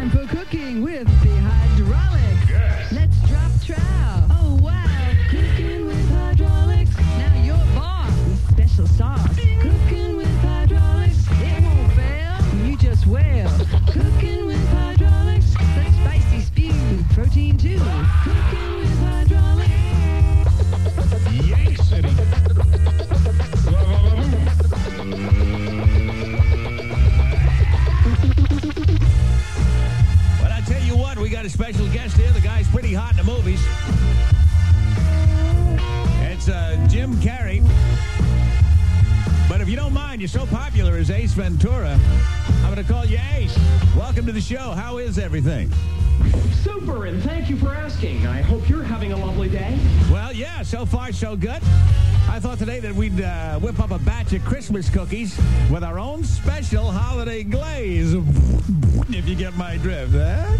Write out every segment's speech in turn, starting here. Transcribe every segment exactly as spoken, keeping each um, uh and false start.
time for cooking with the hydraulics. Yes. Let's drop trow. Oh, wow. Cooking with hydraulics. Now your boss with special sauce. Cooking with hydraulics. It won't fail. You just wail. Cooking with hydraulics. That spicy spew. Protein too. Cooking with hydraulics. Yank City. Well, I tell you what, we got a special guest here. The guy's pretty hot in the movies. It's uh, Jim Carrey. But if you don't mind, you're so popular as Ace Ventura, I'm going to call you Ace. Welcome to the show. How is everything? Super, and thank you for asking. I hope you're having a lovely day. Well, yeah, so far so good. I thought today that we'd uh, whip up a batch of Christmas cookies with our own special holiday glaze. If you get my drift, huh?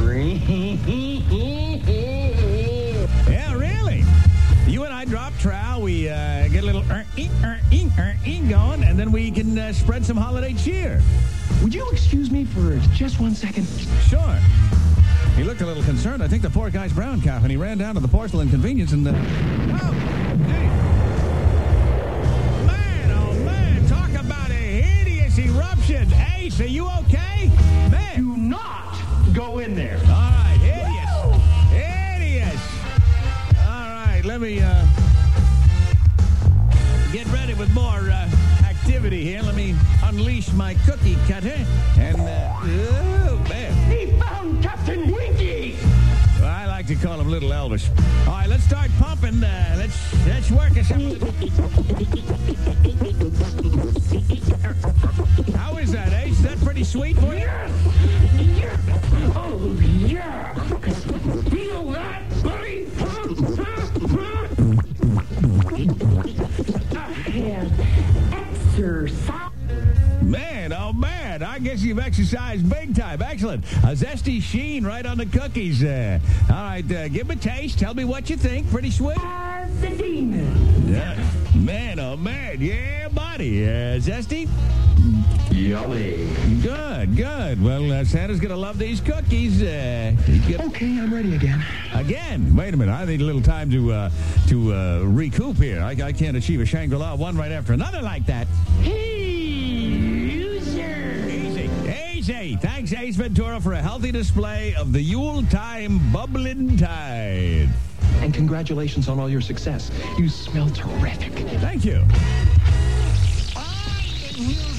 Yeah, really. You and I drop trowel, we uh, get a little er-ing, er-ing, er-ing going, and then we can uh, spread some holiday cheer. Would you excuse me for just one second? Sure. He looked a little concerned. I think the poor guy's brown calf, and he ran down to the porcelain convenience and... Uh, oh, gee. Man, oh, man, talk about a hideous eruption. Ace, are you okay? Man. Do not go in there. All right, hideous. Hideous. All right, let me uh, get ready with more uh, activity here. Let me unleash my cookie cutter. And, uh, oh, man. He found Captain Winky! Well, I like to call him Little Elvis. All right, let's start pumping. Uh, let's let's work us up. How is that, Ace? Is that pretty sweet for you? Yes! Yes! Oh, yeah! Feel that, buddy? Huh? Huh? Huh? I have exercise. Man, oh man, I guess you've exercised big time. Excellent. A zesty sheen right on the cookies. Uh, all right, uh, give them a taste. Tell me what you think. Pretty sweet? As the demon. Yeah. Man, oh man. Yeah, buddy. Uh, zesty? Yummy. Good, good. Well, uh, Santa's going to love these cookies. Uh, get... Okay, I'm ready again. Again? Wait a minute. I need a little time to uh, to uh, recoup here. I, I can't achieve a Shangri-La one right after another like that. Easy. Thanks, Ace Ventura, for a healthy display of the Yuletime bubbling tide. And congratulations on all your success. You smell terrific. Thank you. I